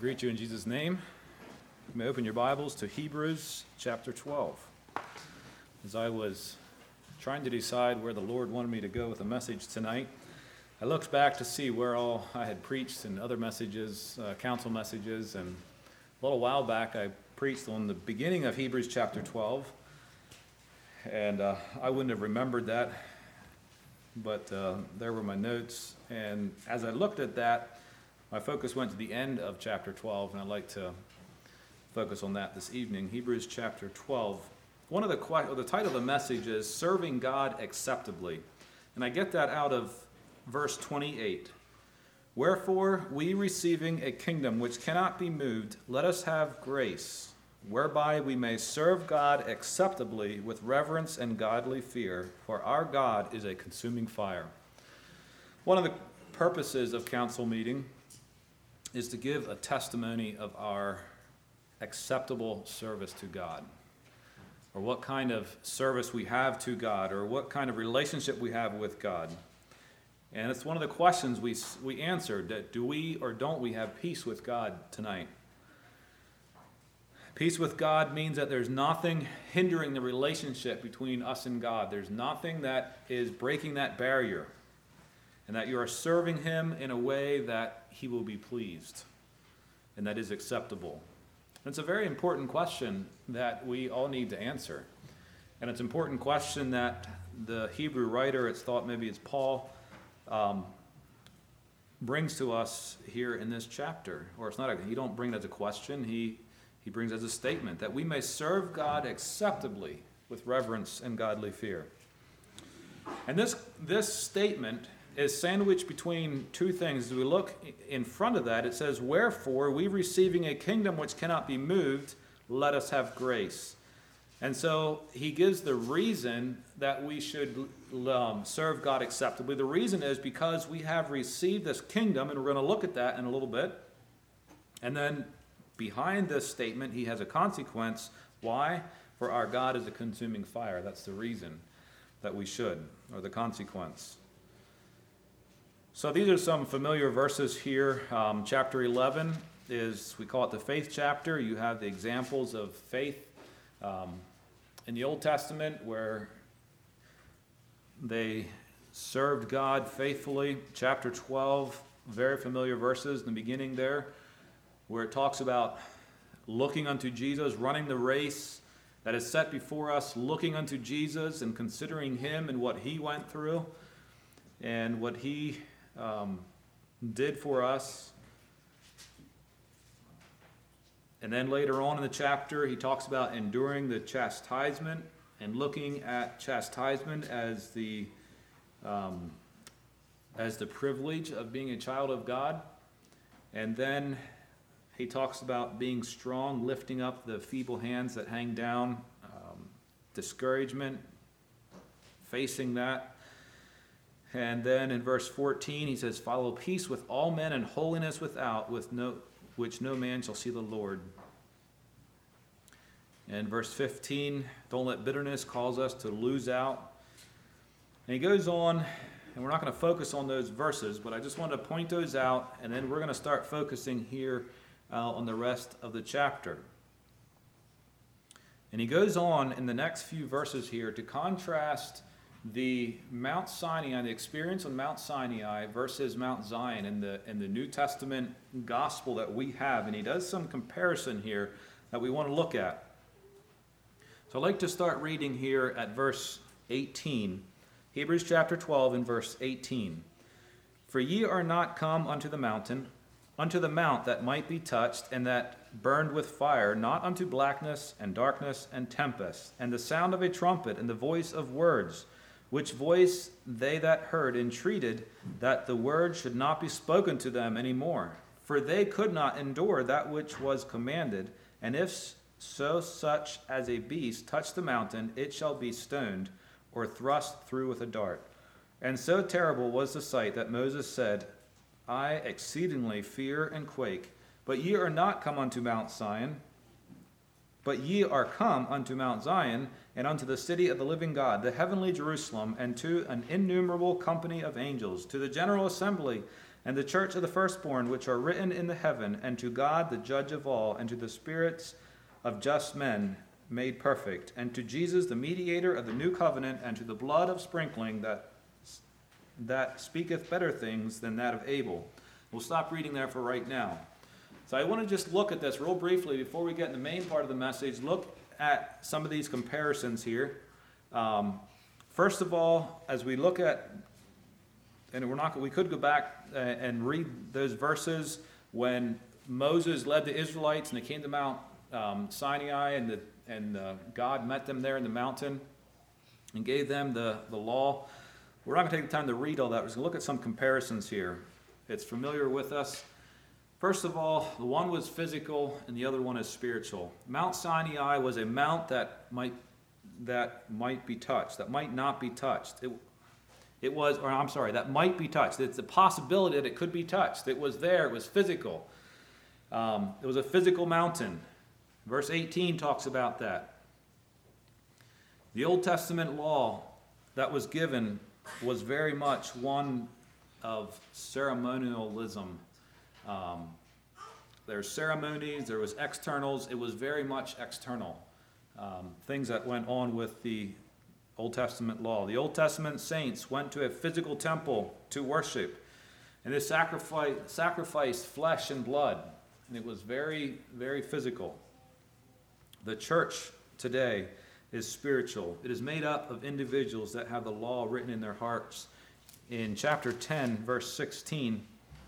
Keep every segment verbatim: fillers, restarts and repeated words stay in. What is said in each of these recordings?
greet you in Jesus' name. You may open your Bibles to Hebrews chapter twelve. As I was trying to decide where the Lord wanted me to go with the message tonight, I looked back to see where all I had preached in other messages, uh, council messages, and a little while back I preached on the beginning of Hebrews chapter twelve, and uh, I wouldn't have remembered that, but uh, there were my notes, and as I looked at that, my focus went to the end of chapter twelve, and I'd like to focus on that this evening. Hebrews chapter twelve. One of the or the title of the message is Serving God Acceptably, and I get that out of verse twenty-eight. Wherefore, we receiving a kingdom which cannot be moved, let us have grace, whereby we may serve God acceptably with reverence and godly fear, for our God is a consuming fire. One of the purposes of council meeting is to give a testimony of our acceptable service to God, or what kind of service we have to God, or what kind of relationship we have with God. And it's one of the questions we we answered, that do we or don't we have peace with God tonight? Peace with God means that there's nothing hindering the relationship between us and God. There's nothing that is breaking that barrier, and that you are serving Him in a way that He will be pleased and that is acceptable. And it's a very important question that we all need to answer. And it's an important question that the Hebrew writer, it's thought maybe it's Paul, um, brings to us here in this chapter. Or it's not a, he don't bring it as a question, he, he brings it as a statement, that we may serve God acceptably with reverence and godly fear. And this this statement is sandwiched between two things. As we look in front of that, it says, wherefore, we receiving a kingdom which cannot be moved, let us have grace. And so he gives the reason that we should um, serve God acceptably. The reason is because we have received this kingdom, and we're going to look at that in a little bit. And then behind this statement, he has a consequence. Why? For our God is a consuming fire. That's the reason that we should, or the consequence. So these are some familiar verses here. Um, chapter eleven is, we call it the faith chapter. You have the examples of faith um, in the Old Testament where they served God faithfully. Chapter twelve, very familiar verses in the beginning there, where it talks about looking unto Jesus, running the race that is set before us, looking unto Jesus and considering Him and what He went through and what He Um, did for us. And then later on in the chapter, he talks about enduring the chastisement and looking at chastisement as the um, as the privilege of being a child of God. And then he talks about being strong, lifting up the feeble hands that hang down, um, discouragement, facing that. And then in verse fourteen, he says, follow peace with all men and holiness without, with no, which no man shall see the Lord. And verse fifteen, don't let bitterness cause us to lose out. And he goes on, and we're not going to focus on those verses, but I just wanted to point those out, and then we're going to start focusing here uh, on the rest of the chapter. And he goes on in the next few verses here to contrast the Mount Sinai, the experience on Mount Sinai versus Mount Zion in the in the New Testament gospel that we have. And he does some comparison here that we want to look at. So I'd like to start reading here at verse eighteen. Hebrews chapter twelve and verse eighteen. For ye are not come unto the mountain, unto the mount that might be touched, and that burned with fire, not unto blackness and darkness and tempest, and the sound of a trumpet and the voice of words, which voice they that heard entreated that the word should not be spoken to them any more. For they could not endure that which was commanded, and if so such as a beast touch the mountain, it shall be stoned, or thrust through with a dart. And so terrible was the sight that Moses said, I exceedingly fear and quake. But ye are not come unto Mount Zion, but ye are come unto Mount Zion, and unto the city of the living God, the heavenly Jerusalem, and to an innumerable company of angels, to the general assembly and the church of the firstborn, which are written in the heaven, and to God the judge of all, and to the spirits of just men made perfect, and to Jesus the mediator of the new covenant, and to the blood of sprinkling that that speaketh better things than that of Abel. We'll stop reading there for right now. So I want to just look at this real briefly before we get in the main part of the message. Look at some of these comparisons here. Um, first of all, as we look at, and we're not, we could go back and read those verses when Moses led the Israelites and they came to Mount um, Sinai, and the and uh, God met them there in the mountain and gave them the, the law. We're not going to take the time to read all that. We're just going to look at some comparisons here. It's familiar with us. First of all, the one was physical and the other one is spiritual. Mount Sinai was a mount that might that might be touched, that might not be touched. It, it was, or I'm sorry, that might be touched. It's a possibility that it could be touched. It was there. It was physical. Um, it was a physical mountain. Verse eighteen talks about that. The Old Testament law that was given was very much one of ceremonialism. Um, there's ceremonies, there was externals. It was very much external. Um, things that went on with the Old Testament law. The Old Testament saints went to a physical temple to worship, and they sacrifice, sacrificed flesh and blood, and it was very, very physical. The church today is spiritual. It is made up of individuals that have the law written in their hearts. In chapter ten, verse sixteen,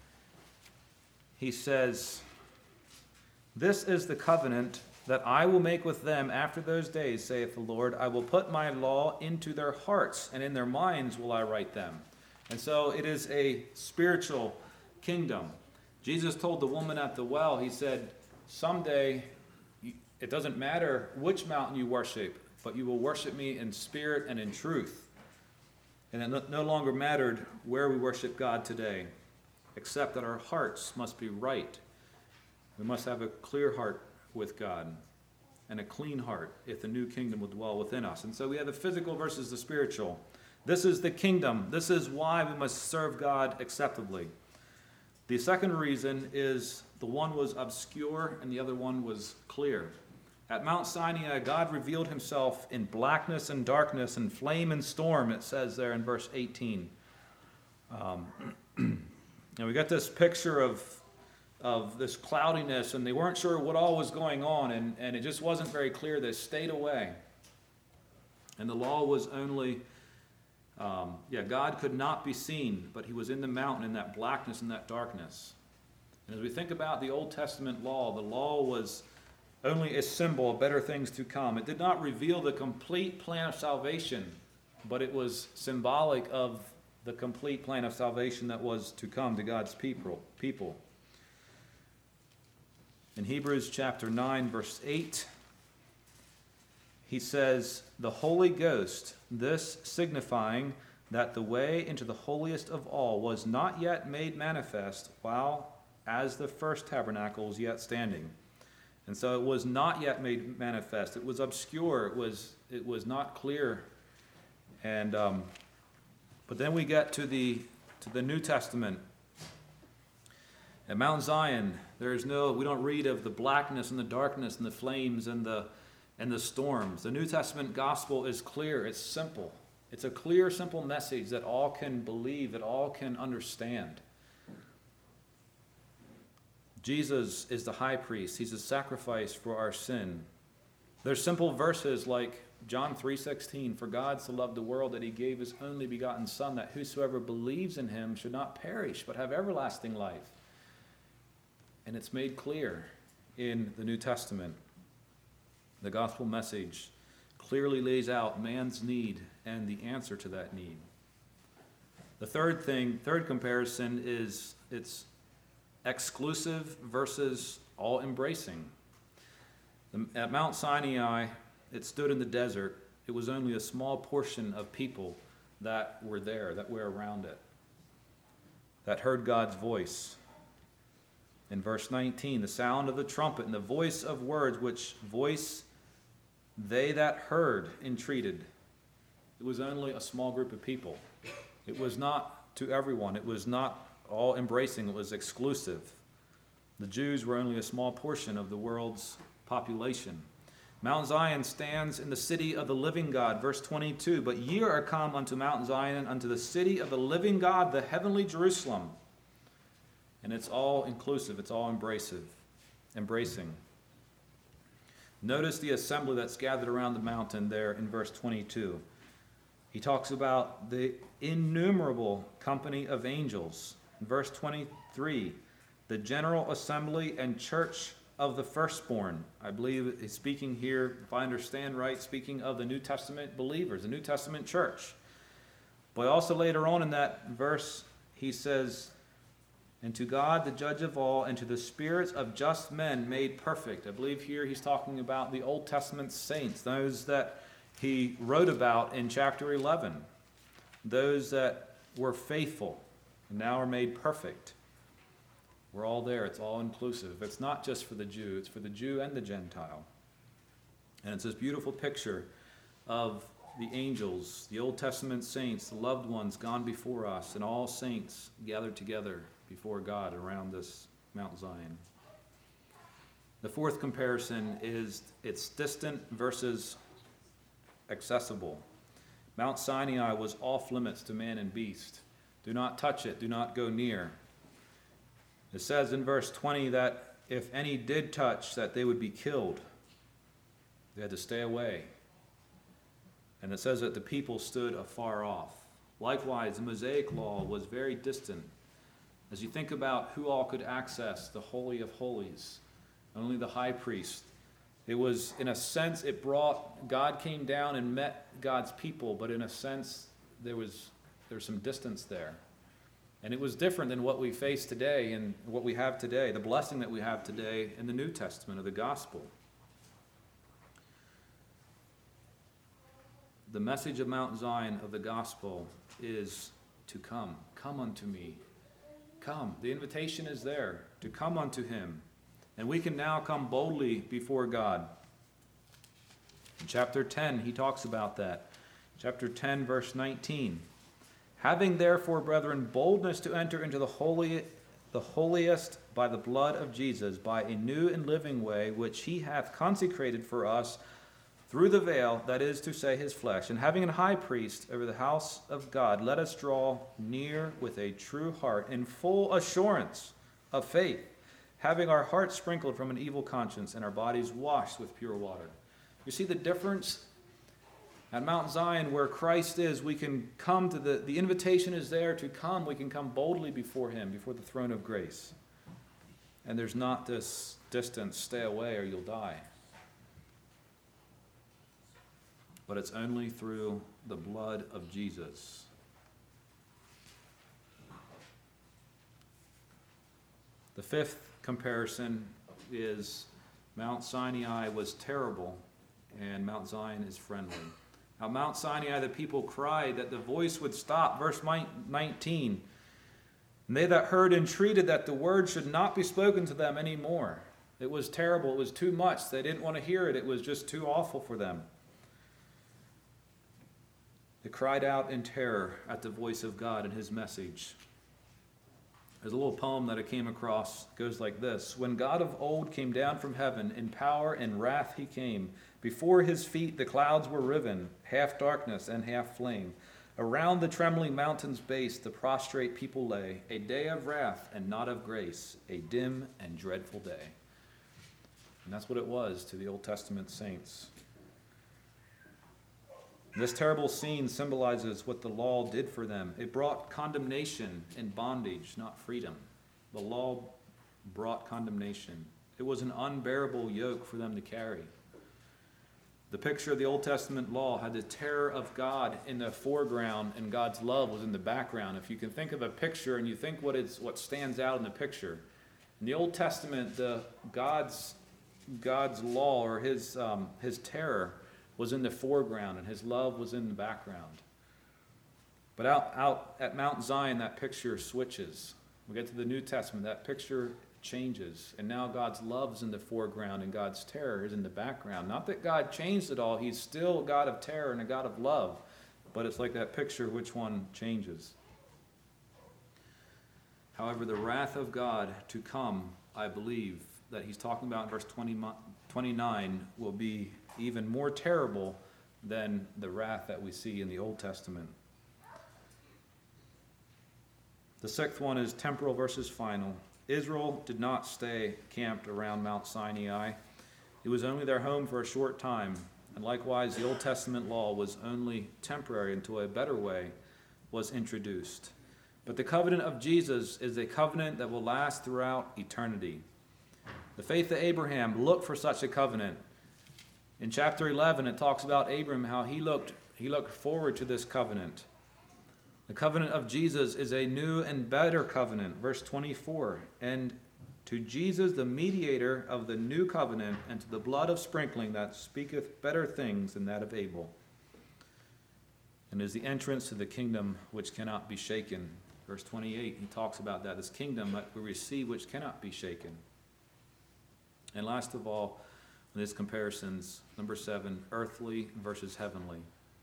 he says, "This is the covenant that I will make with them after those days, saith the Lord. I will put my law into their hearts, and in their minds will I write them." And so it is a spiritual kingdom. Jesus told the woman at the well, he said, someday, it doesn't matter which mountain you worship, but you will worship me in spirit and in truth. And it no longer mattered where we worship God today, except that our hearts must be right. We must have a clear heart with God and a clean heart if the new kingdom will dwell within us. And so we have the physical versus the spiritual. This is the kingdom. This is why we must serve God acceptably. The second reason is the one was obscure and the other one was clear. At Mount Sinai, God revealed himself in blackness and darkness and flame and storm, it says there in verse eighteen. Um, and we got this picture of, of this cloudiness, and they weren't sure what all was going on, and, and it just wasn't very clear. They stayed away. And the law was only, um, yeah, God could not be seen, but he was in the mountain in that blackness and that darkness. And as we think about the Old Testament law, the law was only a symbol of better things to come. It did not reveal the complete plan of salvation, but it was symbolic of the complete plan of salvation that was to come to God's people. people. In Hebrews chapter nine, verse eight, he says, "The Holy Ghost, this signifying that the way into the holiest of all was not yet made manifest, while as the first tabernacle was yet standing." And so it was not yet made manifest. It was obscure. It was it was not clear. And um, but then we get to the to the New Testament. At Mount Zion, there is no. We don't read of the blackness and the darkness and the flames and the and the storms. The New Testament gospel is clear. It's simple. It's a clear, simple message that all can believe, that all can understand. Jesus is the high priest. He's a sacrifice for our sin. There's simple verses like John three sixteen, "For God so loved the world that he gave his only begotten Son, that whosoever believes in him should not perish, but have everlasting life." And it's made clear in the New Testament. The gospel message clearly lays out man's need and the answer to that need. The third thing, third comparison is it's exclusive versus all-embracing. At Mount Sinai, it stood in the desert. It was only a small portion of people that were there, that were around it, that heard God's voice. In verse nineteen, "The sound of the trumpet and the voice of words, which voice they that heard entreated." It was only a small group of people. It was not to everyone. It was not all embracing, it was exclusive. The Jews were only a small portion of the world's population. Mount Zion stands in the city of the living God, verse twenty-two. But ye are come unto Mount Zion, unto the city of the living God, the heavenly Jerusalem. And it's all inclusive, it's all embracive, embracing. Notice the assembly that's gathered around the mountain there in verse twenty-two. He talks about the innumerable company of angels. In verse twenty-three, the general assembly and church of the firstborn. I believe he's speaking here, if I understand right, speaking of the New Testament believers, the New Testament church. But also later on in that verse, he says, and to God, the judge of all, and to the spirits of just men made perfect. I believe here he's talking about the Old Testament saints, those that he wrote about in chapter eleven, those that were faithful and now are made perfect. We're all there. It's all inclusive. It's not just for the Jew. It's for the Jew and the Gentile. And it's this beautiful picture of the angels, the Old Testament saints, the loved ones gone before us, and all saints gathered together before God around this Mount Zion. The fourth comparison is it's distant versus accessible. Mount Sinai was off limits to man and beast. Do not touch it. Do not go near. It says in verse twenty that if any did touch, that they would be killed. They had to stay away. And it says that the people stood afar off. Likewise, the Mosaic law was very distant. As you think about who all could access the Holy of Holies, only the high priest. It was, in a sense, it brought, God came down and met God's people, but in a sense, there was there's some distance there. And it was different than what we face today and what we have today, the blessing that we have today in the New Testament of the gospel. The message of Mount Zion of the gospel is to come. Come unto me. Come. The invitation is there to come unto him. And we can now come boldly before God. In chapter ten, he talks about that. Chapter ten, verse nineteen. Having therefore, brethren, boldness to enter into the holy, the holiest by the blood of Jesus, by a new and living way, which he hath consecrated for us through the veil, that is to say, his flesh. And having a high priest over the house of God, let us draw near with a true heart, in full assurance of faith, having our hearts sprinkled from an evil conscience and our bodies washed with pure water. You see the difference? At Mount Zion, where Christ is, we can come to the, the invitation is there to come. We can come boldly before him, before the throne of grace. And there's not this distance, stay away or you'll die. But it's only through the blood of Jesus. The fifth comparison is Mount Sinai was terrible and Mount Zion is friendly. At Mount Sinai, the people cried that the voice would stop. Verse nineteen. And they that heard entreated that the word should not be spoken to them anymore. It was terrible. It was too much. They didn't want to hear it. It was just too awful for them. They cried out in terror at the voice of God and his message. There's a little poem that I came across. It goes like this. When God of old came down from heaven, in power and wrath he came. Before his feet the clouds were riven, half darkness and half flame. Around the trembling mountain's base the prostrate people lay, a day of wrath and not of grace, a dim and dreadful day. And that's what it was to the Old Testament saints. This terrible scene symbolizes what the law did for them. It brought condemnation and bondage, not freedom. The law brought condemnation. It was an unbearable yoke for them to carry. The picture of the Old Testament law had the terror of God in the foreground and God's love was in the background. If you can think of a picture and you think what is what stands out in the picture. In the Old Testament, the God's God's law or his um, his terror was in the foreground and his love was in the background. But out, out at Mount Zion, that picture switches. We get to the New Testament, that picture changes. And now God's love is in the foreground and God's terror is in the background. Not that God changed it all. He's still a God of terror and a God of love. But it's like that picture, which one changes? However, the wrath of God to come, I believe, that he's talking about in verse twenty, twenty-nine, will be even more terrible than the wrath that we see in the Old Testament. The sixth one is temporal versus final. Israel did not stay camped around Mount Sinai. It was only their home for a short time. And likewise, the Old Testament law was only temporary until a better way was introduced. But the covenant of Jesus is a covenant that will last throughout eternity. The faith of Abraham looked for such a covenant. In chapter eleven, it talks about Abram, how he looked, he looked forward to this covenant. The covenant of Jesus is a new and better covenant. Verse twenty-four, and to Jesus, the mediator of the new covenant, and to the blood of sprinkling that speaketh better things than that of Abel, and is the entrance to the kingdom which cannot be shaken. Verse twenty-eight, he talks about that, this kingdom that we receive which cannot be shaken. And last of all, in these comparisons, number seven, earthly versus heavenly.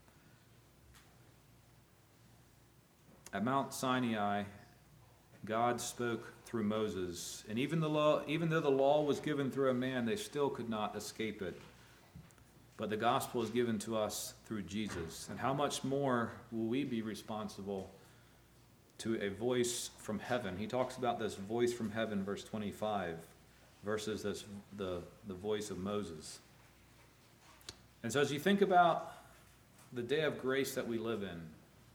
At Mount Sinai, God spoke through Moses, and even the law, even though the law was given through a man, they still could not escape it. But the gospel is given to us through Jesus. And how much more will we be responsible to a voice from heaven? He talks about this voice from heaven, verse twenty-five, versus this the, the voice of Moses. And so as you think about the day of grace that we live in,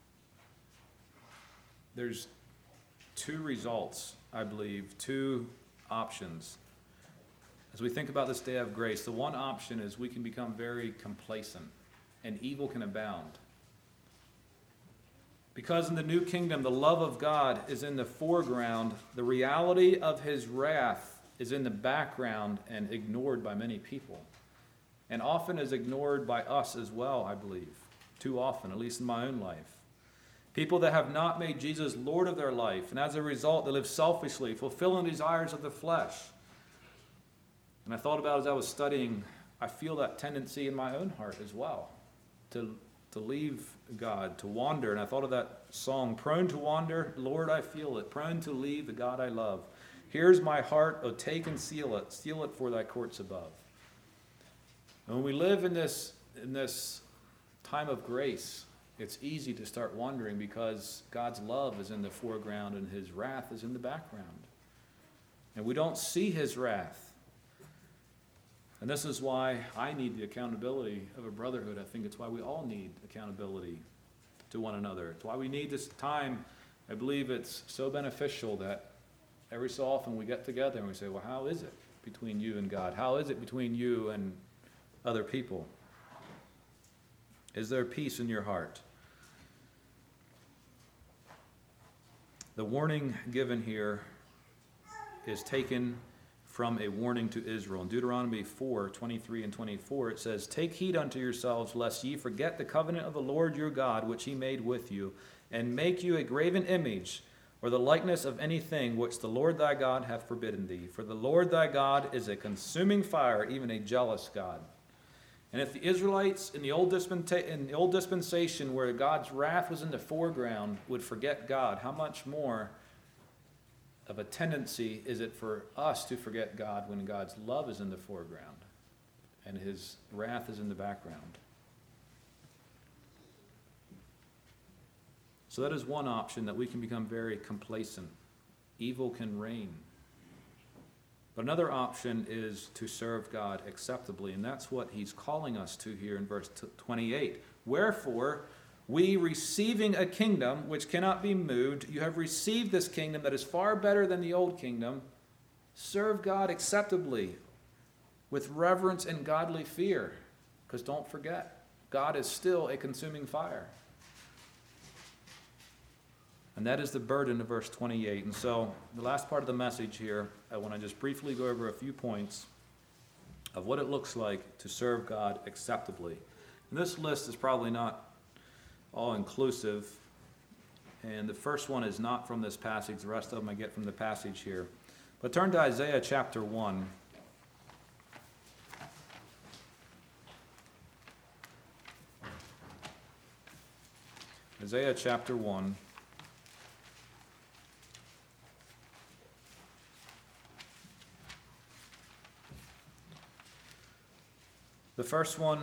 there's two results, I believe, two options. As we think about this day of grace, the one option is we can become very complacent and evil can abound. Because in the new kingdom, the love of God is in the foreground, the reality of his wrath is in the background and ignored by many people. And often is ignored by us as well, I believe. Too often, at least in my own life. People that have not made Jesus Lord of their life, and as a result, they live selfishly, fulfilling desires of the flesh. And I thought about as I was studying, I feel that tendency in my own heart as well, to, to leave God, to wander. And I thought of that song, prone to wander, Lord, I feel it, prone to leave the God I love. Here's my heart, oh, take and seal it, seal it for thy courts above. And when we live in this, in this time of grace, it's easy to start wondering because God's love is in the foreground and his wrath is in the background. And we don't see his wrath. And this is why I need the accountability of a brotherhood. I think it's why we all need accountability to one another. It's why we need this time. I believe it's so beneficial that every so often we get together and we say, well, how is it between you and God? How is it between you and other people? Is there peace in your heart? The warning given here is taken from a warning to Israel. In Deuteronomy four, twenty-three and twenty-four, it says, take heed unto yourselves, lest ye forget the covenant of the Lord your God, which he made with you, and make you a graven image, or the likeness of anything which the Lord thy God hath forbidden thee. For the Lord thy God is a consuming fire, even a jealous God. And if the Israelites in the Old Dispensa- in the Old Dispensation, where God's wrath was in the foreground, would forget God, how much more of a tendency is it for us to forget God when God's love is in the foreground and his wrath is in the background? So that is one option, that we can become very complacent. Evil can reign. But another option is to serve God acceptably, and that's what he's calling us to here in verse twenty-eight. Wherefore, we receiving a kingdom which cannot be moved, you have received this kingdom that is far better than the old kingdom, serve God acceptably with reverence and godly fear. Because don't forget, God is still a consuming fire. And that is the burden of verse twenty-eight. And so the last part of the message here, I want to just briefly go over a few points of what it looks like to serve God acceptably. And this list is probably not all inclusive. And the first one is not from this passage. The rest of them I get from the passage here. But turn to Isaiah chapter one. Isaiah chapter one. The first one,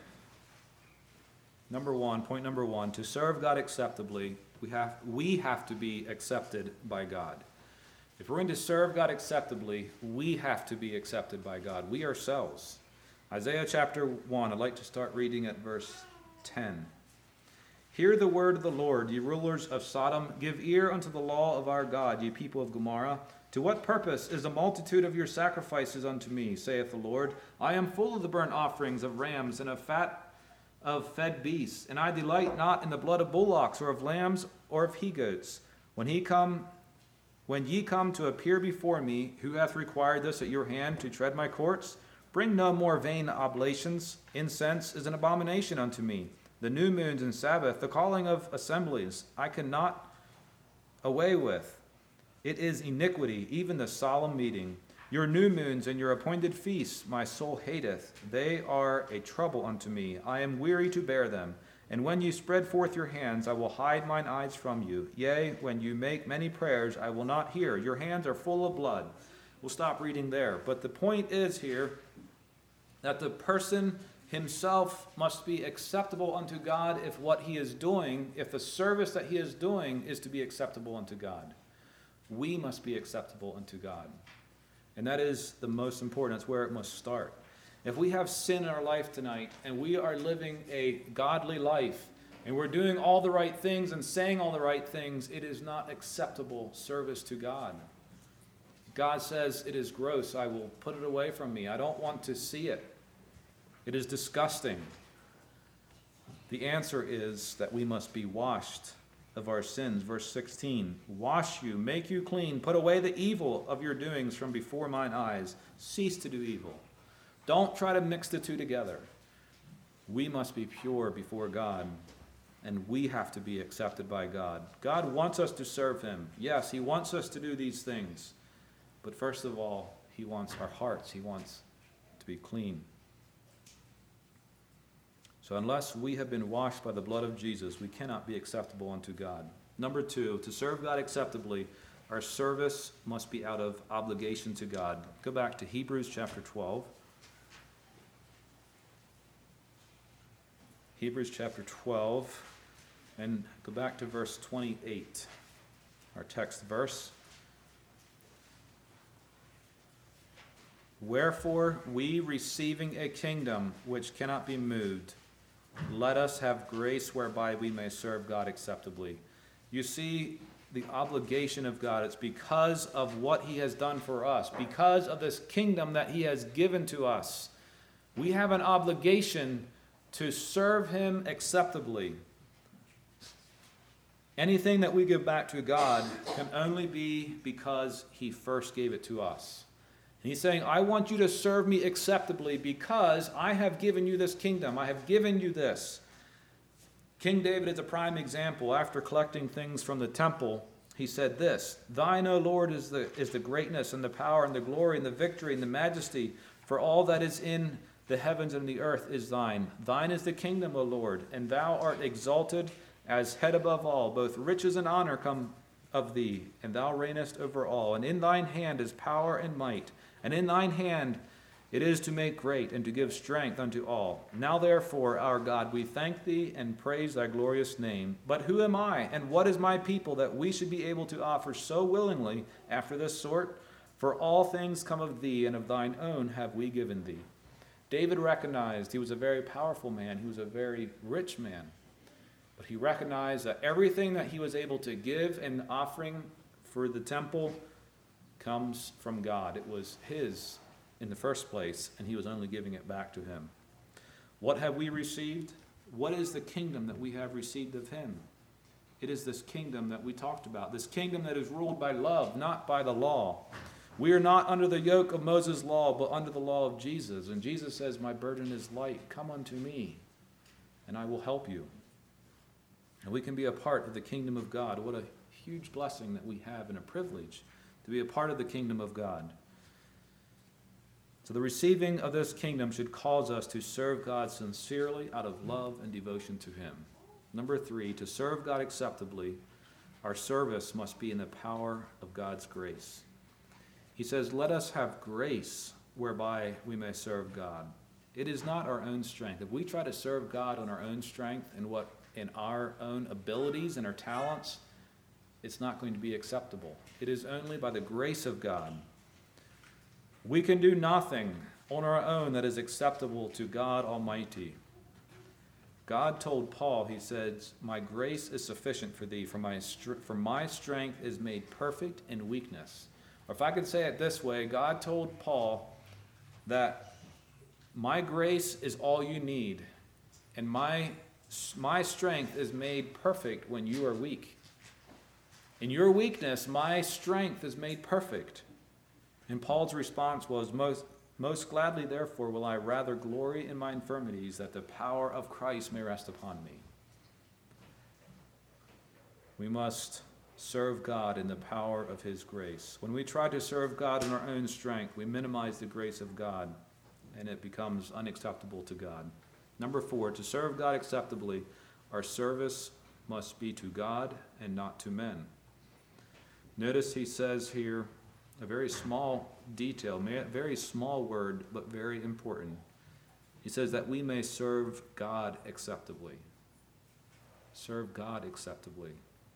number one, point number one, to serve God acceptably, we have, we have to be accepted by God. If we're going to serve God acceptably, we have to be accepted by God, we ourselves. Isaiah chapter one, I'd like to start reading at verse ten. Hear the word of the Lord, ye rulers of Sodom. Give ear unto the law of our God, ye people of Gomorrah. To what purpose is the multitude of your sacrifices unto me, saith the Lord? I am full of the burnt offerings of rams and of fat of fed beasts, and I delight not in the blood of bullocks or of lambs or of he-goats. When he come, when ye come to appear before me, who hath required this at your hand to tread my courts? Bring no more vain oblations. Incense is an abomination unto me. The new moons and Sabbath, the calling of assemblies, I cannot away with. It is iniquity, even the solemn meeting. Your new moons and your appointed feasts my soul hateth. They are a trouble unto me. I am weary to bear them. And when you spread forth your hands, I will hide mine eyes from you. Yea, when you make many prayers, I will not hear. Your hands are full of blood. We'll stop reading there. But the point is here that the person himself must be acceptable unto God if what he is doing, if the service that he is doing is to be acceptable unto God. We must be acceptable unto God. And that is the most important. That's where it must start. If we have sin in our life tonight and we are living a godly life and we're doing all the right things and saying all the right things, it is not acceptable service to God. God says, it is gross. I will put it away from me. I don't want to see it. It is disgusting. The answer is that we must be washed of our sins. Verse sixteen, wash you, make you clean, put away the evil of your doings from before mine eyes. Cease to do evil. Don't try to mix the two together. We must be pure before God, and we have to be accepted by God. God wants us to serve him. Yes, he wants us to do these things. But first of all, he wants our hearts. He wants to be clean. So unless we have been washed by the blood of Jesus, we cannot be acceptable unto God. Number two, to serve God acceptably, our service must be out of obligation to God. Go back to Hebrews chapter twelve. Hebrews chapter twelve, and go back to verse twenty-eight, our text verse. Wherefore, we receiving a kingdom which cannot be moved, let us have grace whereby we may serve God acceptably. You see, the obligation of God, it's because of what he has done for us, because of this kingdom that he has given to us. We have an obligation to serve him acceptably. Anything that we give back to God can only be because he first gave it to us. And he's saying, I want you to serve me acceptably because I have given you this kingdom. I have given you this. King David is a prime example. After collecting things from the temple, he said this, Thine, O Lord, is the, is the greatness and the power and the glory and the victory and the majesty, for all that is in the heavens and the earth is thine. Thine is the kingdom, O Lord, and thou art exalted as head above all. Both riches and honor come of thee, and thou reignest over all. And in thine hand is power and might, and in thine hand it is to make great and to give strength unto all. Now therefore, our God, we thank thee and praise thy glorious name. But who am I, and what is my people, that we should be able to offer so willingly after this sort? For all things come of thee, and of thine own have we given thee. David recognized he was a very powerful man. He was a very rich man. But he recognized that everything that he was able to give in offering for the temple comes from God. It was his in the first place, and he was only giving it back to him. What have we received? What is the kingdom that we have received of him? It is this kingdom that we talked about, this kingdom that is ruled by love, not by the law. We are not under the yoke of Moses' law, but under the law of Jesus. And Jesus says, my burden is light. Come unto me, and I will help you. And we can be a part of the kingdom of God. What a huge blessing that we have and a privilege to be a part of the kingdom of God. So the receiving of this kingdom should cause us to serve God sincerely out of love and devotion to him. Number three, to serve God acceptably, our service must be in the power of God's grace. He says, let us have grace whereby we may serve God. It is not our own strength. If we try to serve God on our own strength and what in our own abilities and our talents, it's not going to be acceptable. It is only by the grace of God. We can do nothing on our own that is acceptable to God Almighty. God told Paul, he says, "My grace is sufficient for thee, for my, for my strength is made perfect in weakness." Or if I could say it this way, God told Paul that my grace is all you need, and my, my strength is made perfect when you are weak. In your weakness, my strength is made perfect. And Paul's response was, most, most gladly, therefore, will I rather glory in my infirmities, that the power of Christ may rest upon me. We must serve God in the power of his grace. When we try to serve God in our own strength, we minimize the grace of God, and it becomes unacceptable to God. Number four, to serve God acceptably, our service must be to God and not to men. Notice he says here a very small detail, very small word, but very important. He says that we may serve God acceptably. Serve God acceptably.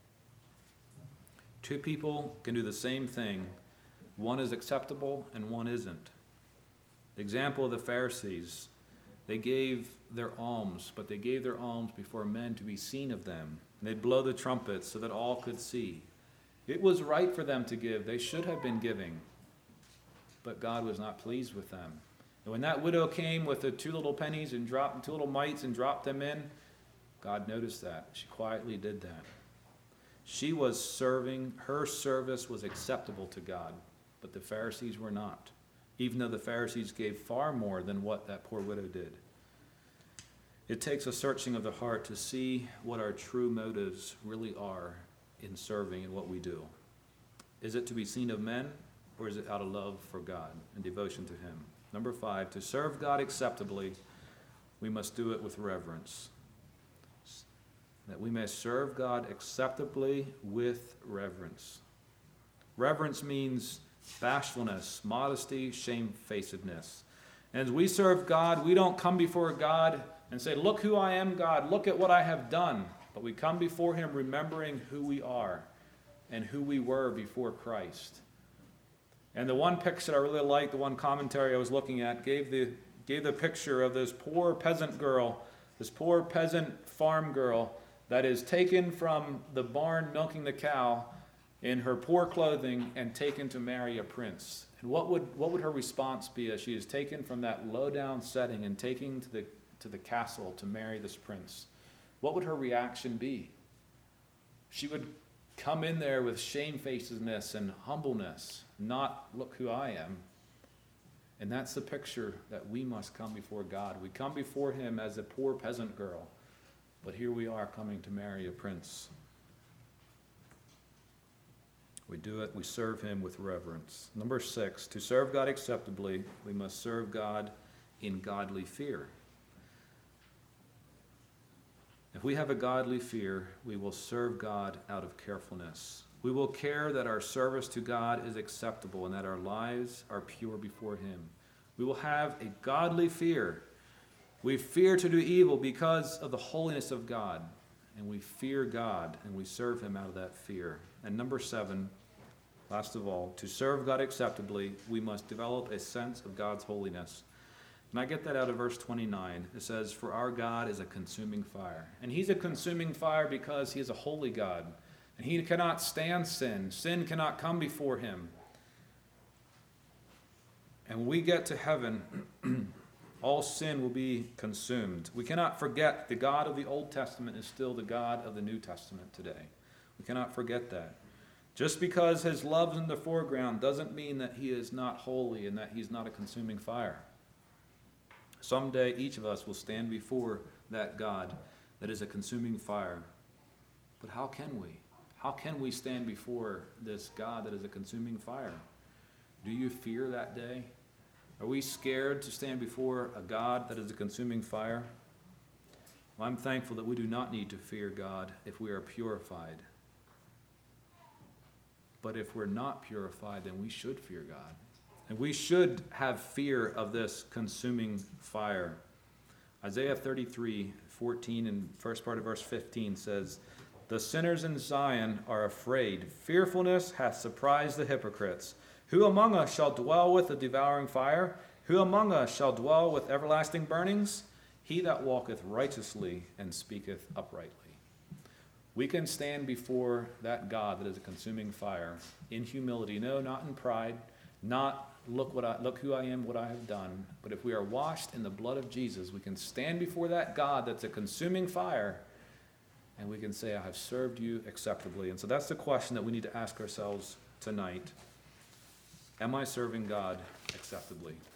Two people can do the same thing. One is acceptable and one isn't. The example of the Pharisees, they gave their alms, but they gave their alms before men to be seen of them. And they'd blow the trumpets so that all could see. It was right for them to give. They should have been giving. But God was not pleased with them. And when that widow came with the two little pennies and dropped two little mites and dropped them in, God noticed that. She quietly did that. She was serving, her service was acceptable to God, but the Pharisees were not, even though the Pharisees gave far more than what that poor widow did. It takes a searching of the heart to see what our true motives really are in serving and what we do. Is it to be seen of men, or is it out of love for God and devotion to him? Number five, to serve God acceptably, we must do it with reverence. That we may serve God acceptably with reverence. Reverence means bashfulness, modesty, shamefacedness. And as we serve God, we don't come before God and say, "Look who I am, God. Look at what I have done." But we come before him remembering who we are and who we were before Christ. And the one picture I really liked, the one commentary I was looking at, gave the, gave the picture of this poor peasant girl, this poor peasant farm girl that is taken from the barn milking the cow in her poor clothing and taken to marry a prince. And what would what would her response be as she is taken from that low-down setting and taken to the to the castle to marry this prince? What would her reaction be? She would come in there with shamefacedness and humbleness, not "look who I am." And that's the picture that we must come before God. We come before him as a poor peasant girl, but here we are coming to marry a prince. We do it, we serve him with reverence. Number six, to serve God acceptably, we must serve God in godly fear. If we have a godly fear, we will serve God out of carefulness. We will care that our service to God is acceptable and that our lives are pure before him. We will have a godly fear. We fear to do evil because of the holiness of God, and we fear God, and we serve him out of that fear. And number seven, last of all, to serve God acceptably, we must develop a sense of God's holiness. And I get that out of verse twenty-nine. It says, "For our God is a consuming fire." And he's a consuming fire because he is a holy God. And he cannot stand sin. Sin cannot come before him. And when we get to heaven, all sin will be consumed. We cannot forget the God of the Old Testament is still the God of the New Testament today. We cannot forget that. Just because his love's in the foreground doesn't mean that he is not holy and that he's not a consuming fire. Someday each of us will stand before that God that is a consuming fire. But how can we? How can we stand before this God that is a consuming fire? Do you fear that day? Are we scared to stand before a God that is a consuming fire? Well, I'm thankful that we do not need to fear God if we are purified. But if we're not purified, then we should fear God. And we should have fear of this consuming fire. Isaiah thirty-three, fourteen and first part of verse fifteen says, "The sinners in Zion are afraid. Fearfulness hath surprised the hypocrites. Who among us shall dwell with the devouring fire? Who among us shall dwell with everlasting burnings? He that walketh righteously and speaketh uprightly." We can stand before that God that is a consuming fire in humility. No, not in pride, not look what I look who I am, what I have done. But if we are washed in the blood of Jesus, we can stand before that God that's a consuming fire, and we can say, "I have served you acceptably." And so that's the question that we need to ask ourselves tonight. Am I serving God acceptably?